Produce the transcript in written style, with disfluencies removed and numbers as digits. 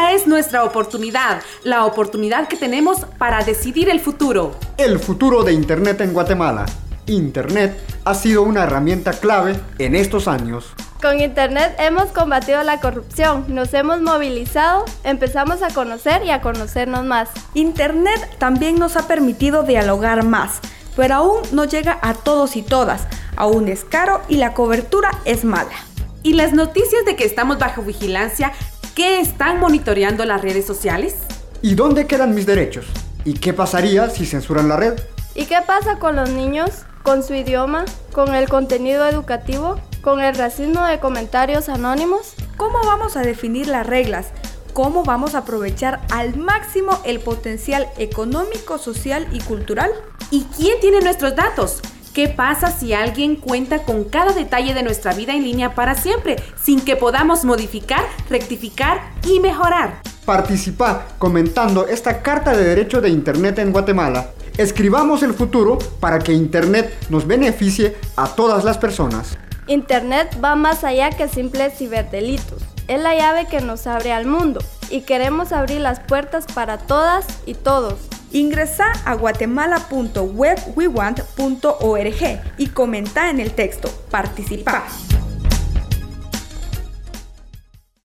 Esta es nuestra oportunidad, la oportunidad que tenemos para decidir el futuro. El futuro de Internet en Guatemala. Internet ha sido una herramienta clave en estos años. Con Internet hemos combatido la corrupción, nos hemos movilizado, empezamos a conocer y a conocernos más. Internet también nos ha permitido dialogar más, pero aún no llega a todos y todas, aún es caro y la cobertura es mala. ¿Y las noticias de que estamos bajo vigilancia, qué están monitoreando las redes sociales? ¿Y dónde quedan mis derechos? ¿Y qué pasaría si censuran la red? ¿Y qué pasa con los niños, con su idioma, con el contenido educativo, con el racismo de comentarios anónimos? ¿Cómo vamos a definir las reglas? ¿Cómo vamos a aprovechar al máximo el potencial económico, social y cultural? ¿Y quién tiene nuestros datos? ¿Qué pasa si alguien cuenta con cada detalle de nuestra vida en línea para siempre, sin que podamos modificar, rectificar y mejorar? Participa comentando esta Carta de Derecho de Internet en Guatemala. Escribamos el futuro para que Internet nos beneficie a todas las personas. Internet va más allá que simples ciberdelitos. Es la llave que nos abre al mundo y queremos abrir las puertas para todas y todos. Ingresa a guatemala.webwewant.org y comenta en el texto. Participa.